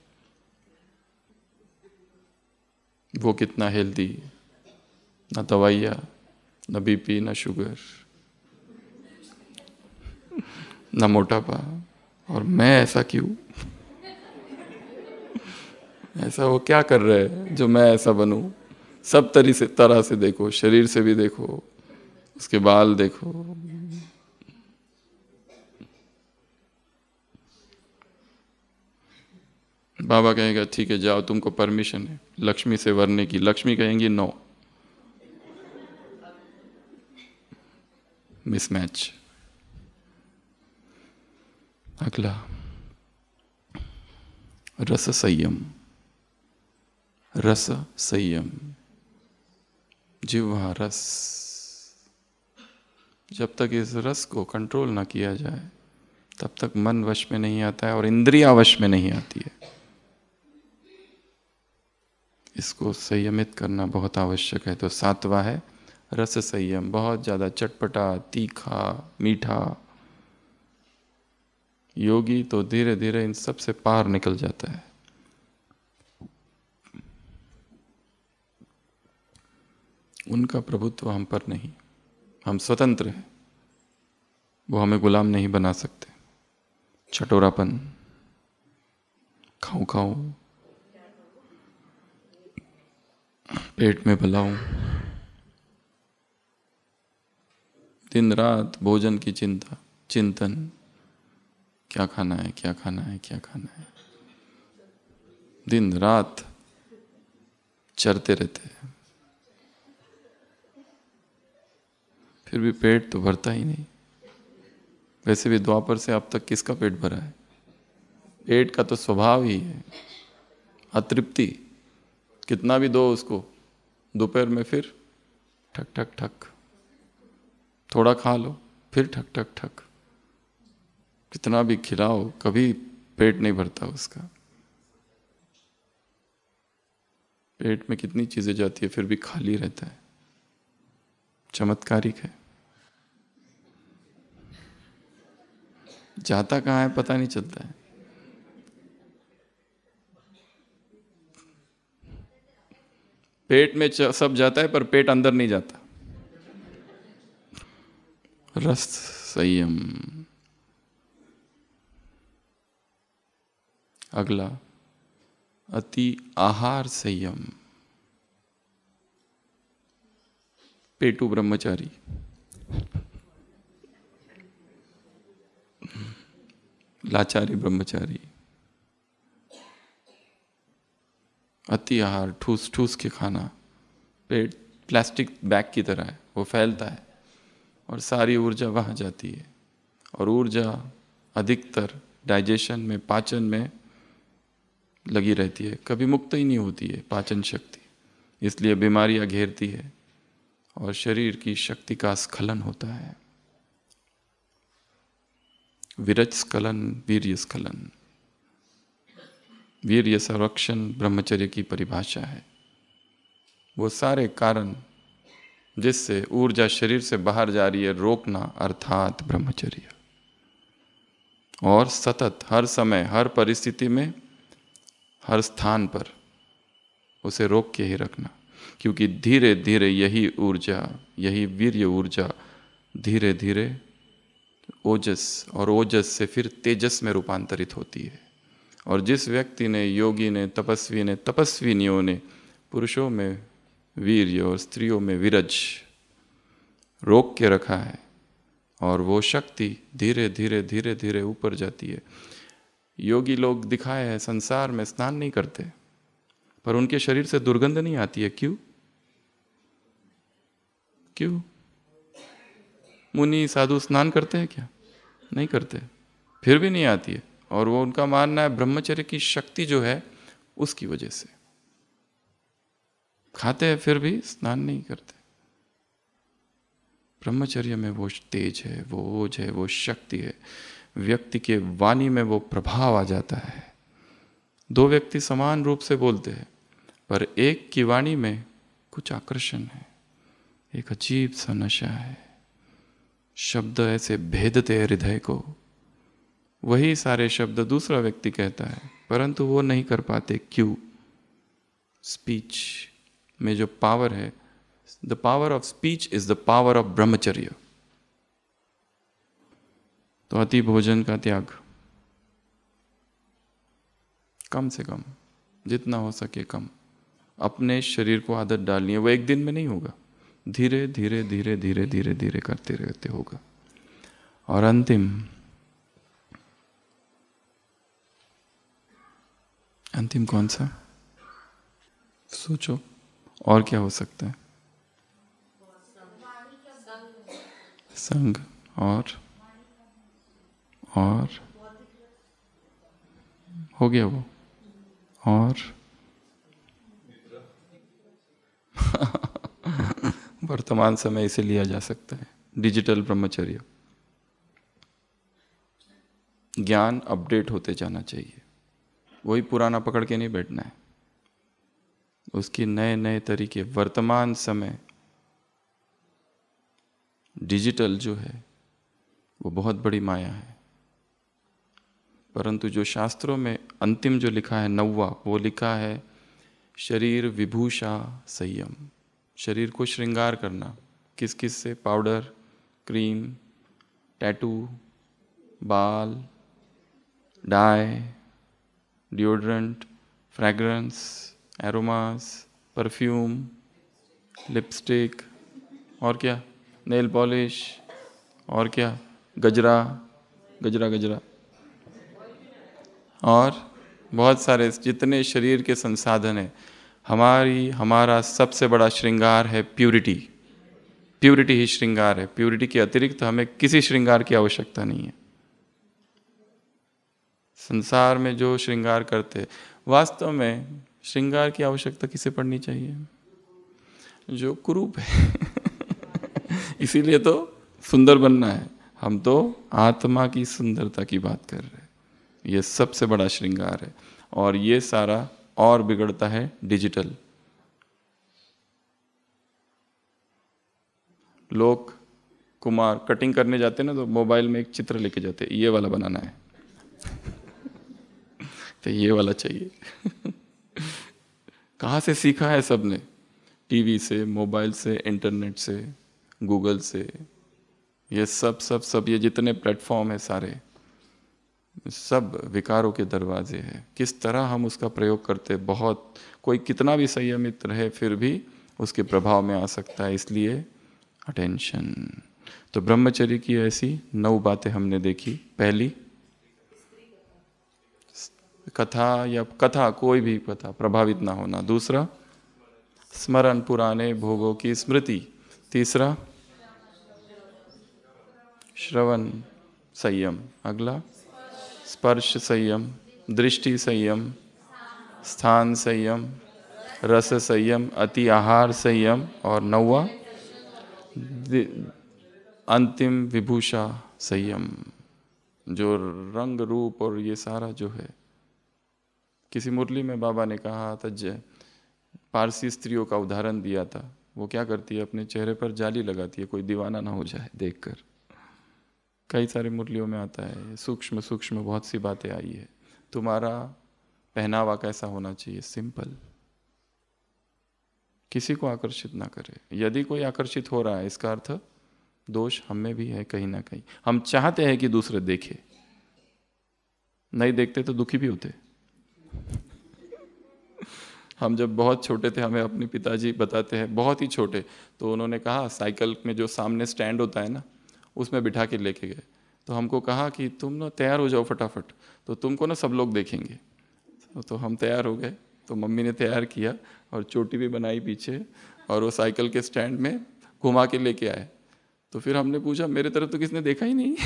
वो कितना हेल्दी, ना दवाइयाँ, ना बीपी, ना शुगर, ना मोटापा। और मैं ऐसा क्यों? ऐसा वो क्या कर रहे हैं जो मैं ऐसा बनूं? सब तरह से तरह से देखो, शरीर से भी देखो, उसके बाल देखो। बाबा कहेगा ठीक है जाओ, तुमको परमिशन है लक्ष्मी से वरने की। लक्ष्मी कहेंगी नो, मिसमैच। अगला रस संयम। रस संयम, जिह्वा रस। जब तक इस रस को कंट्रोल ना किया जाए तब तक मन वश में नहीं आता है और इंद्रियां वश में नहीं आती है। इसको संयमित करना बहुत आवश्यक है। तो सातवां है रस संयम। बहुत ज्यादा चटपटा, तीखा, मीठा, योगी तो धीरे धीरे इन सब से पार निकल जाता है। उनका प्रभुत्व हम पर नहीं, हम स्वतंत्र हैं, वो हमें गुलाम नहीं बना सकते। चटोरापन, खाऊं खाऊं, पेट में भलाऊं, दिन रात भोजन की चिंता, चिंतन, क्या खाना है, क्या खाना है, क्या खाना है, दिन रात चरते रहते हैं, फिर भी पेट तो भरता ही नहीं। वैसे भी द्वापर से अब तक किसका पेट भरा है? पेट का तो स्वभाव ही है अतृप्ति। कितना भी दो उसको, दोपहर में फिर ठक ठक ठक, थोड़ा खा लो फिर ठक ठक ठक, कितना भी खिलाओ कभी पेट नहीं भरता उसका। पेट में कितनी चीजें जाती है फिर भी खाली रहता है। चमत्कारिक है। जाता कहाँ है पता नहीं चलता है। पेट में सब जाता है पर पेट अंदर नहीं जाता। रस संयम। अगला अति आहार संयम। पेटू ब्रह्मचारी, लाचारी ब्रह्मचारी। अति आहार, ठूस ठूस के खाना। पेट प्लास्टिक बैग की तरह है, वो फैलता है और सारी ऊर्जा वहाँ जाती है। और ऊर्जा अधिकतर डाइजेशन में, पाचन में लगी रहती है, कभी मुक्त ही नहीं होती है पाचन शक्ति। इसलिए बीमारियां घेरती है और शरीर की शक्ति का स्खलन होता है। विरज स्खलन, वीर्य स्खलन। वीर्य संरक्षण ब्रह्मचर्य की परिभाषा है। वो सारे कारण जिससे ऊर्जा शरीर से बाहर जा रही है, रोकना अर्थात ब्रह्मचर्य। और सतत हर समय, हर परिस्थिति में, हर स्थान पर उसे रोक के ही रखना, क्योंकि धीरे धीरे यही ऊर्जा, यही वीर्य ऊर्जा धीरे धीरे ओजस, और ओजस से फिर तेजस में रूपांतरित होती है। और जिस व्यक्ति ने, योगी ने, तपस्वी ने, तपस्विनियों ने पुरुषों में वीर्य और स्त्रियों में विरज रोक के रखा है, और वो शक्ति धीरे धीरे धीरे धीरे ऊपर जाती है। योगी लोग दिखाए हैं संसार में स्नान नहीं करते, पर उनके शरीर से दुर्गंध नहीं आती है। क्यों? क्यों? मुनि साधु स्नान करते हैं क्या? नहीं करते, फिर भी नहीं आती है। और वो उनका मानना है ब्रह्मचर्य की शक्ति जो है उसकी वजह से। खाते हैं फिर भी स्नान नहीं करते। ब्रह्मचर्य में वो तेज है, वो ओज है, वो शक्ति है। व्यक्ति के वाणी में वो प्रभाव आ जाता है। दो व्यक्ति समान रूप से बोलते हैं, पर एक की वाणी में कुछ आकर्षण है, एक अजीब सा नशा है। शब्द ऐसे भेदते हैं हृदय को। वही सारे शब्द दूसरा व्यक्ति कहता है, परंतु वो नहीं कर पाते। क्यों? स्पीच में जो पावर है, the power of speech is the power of ब्रह्मचर्य। तो अति भोजन का त्याग, कम से कम, जितना हो सके कम। अपने शरीर को आदत डालनी है। वो एक दिन में नहीं होगा, धीरे धीरे धीरे धीरे धीरे धीरे करते रहते होगा। और अंतिम अंतिम कौन सा? सोचो, और क्या हो सकता है? संग, और और हो गया वो, और वर्तमान समय इसे लिया जा सकता है डिजिटल ब्रह्मचर्य। ज्ञान अपडेट होते जाना चाहिए, वही पुराना पकड़ के नहीं बैठना है। उसकी नए नए तरीके, वर्तमान समय डिजिटल जो है वो बहुत बड़ी माया है। परंतु जो शास्त्रों में अंतिम जो लिखा है, नौवा, वो लिखा है शरीर विभूषा संयम। शरीर को श्रृंगार करना, किस किस से? पाउडर, क्रीम, टैटू, बाल, dye, deodorant, fragrance, aromas, perfume, lipstick, और क्या? नेल पॉलिश, और क्या? गजरा, गजरा गजरा, और बहुत सारे जितने शरीर के संसाधन हैं। हमारी हमारा सबसे बड़ा श्रृंगार है प्यूरिटी। प्यूरिटी ही श्रृंगार है। प्यूरिटी के अतिरिक्त हमें किसी श्रृंगार की आवश्यकता नहीं है। संसार में जो श्रृंगार करते, वास्तव में श्रृंगार की आवश्यकता किसे पड़नी चाहिए? जो कुरूप है। इसीलिए तो सुंदर बनना है। हम तो आत्मा की सुंदरता की बात कर रहे हैं। ये सबसे बड़ा श्रृंगार है। और ये सारा और बिगड़ता है डिजिटल। लोग कुमार कटिंग करने जाते हैं ना, तो मोबाइल में एक चित्र लेके जाते हैं, ये वाला बनाना है। तो ये वाला चाहिए। कहाँ से सीखा है सबने? टीवी से, मोबाइल से, इंटरनेट से, गूगल से। ये सब सब सब ये जितने प्लेटफॉर्म है सारे, सब विकारों के दरवाजे हैं। किस तरह हम उसका प्रयोग करते, बहुत कोई कितना भी संयमित रहे फिर भी उसके प्रभाव में आ सकता है। इसलिए अटेंशन। तो ब्रह्मचर्य की ऐसी नौ बातें हमने देखी। पहली, कथा या कथा, कोई भी कथा प्रभावित ना होना। दूसरा, स्मरण, पुराने भोगों की स्मृति। तीसरा, श्रवण संयम। अगला, स्पर्श संयम, दृष्टि संयम, स्थान संयम, रस संयम, अति आहार संयम, और नौवा अंतिम विभूषा संयम। जो रंग रूप और ये सारा जो है, किसी मुरली में बाबा ने कहा था, जय पारसी स्त्रियों का उदाहरण दिया था वो क्या करती है, अपने चेहरे पर जाली लगाती है, कोई दीवाना ना हो जाए देखकर। कई सारे मुरलियों में आता है, सूक्ष्म सूक्ष्म बहुत सी बातें आई है। तुम्हारा पहनावा कैसा होना चाहिए, सिंपल, किसी को आकर्षित ना करे। यदि कोई आकर्षित हो रहा है, इसका अर्थ दोष हम में भी है कहीं ना कहीं। हम चाहते हैं कि दूसरे देखे, नहीं देखते तो दुखी भी होते। हम जब बहुत छोटे थे, हमें अपने पिताजी बताते हैं, बहुत ही छोटे, तो उन्होंने कहा साइकिल में जो सामने स्टैंड होता है ना, उसमें बिठा के लेके गए। तो हमको कहा कि तुम ना तैयार हो जाओ फटाफट, तो तुमको ना सब लोग देखेंगे। तो हम तैयार हो गए, तो मम्मी ने तैयार किया और चोटी भी बनाई पीछे, और वो साइकिल के स्टैंड में घुमा के लेके आए। तो फिर हमने पूछा, मेरे तरफ तो किसने देखा ही नहीं।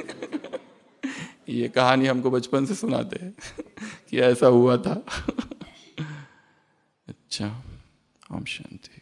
ये कहानी हमको बचपन से सुनाते हैं कि ऐसा हुआ था। अच्छा, ओम शांति।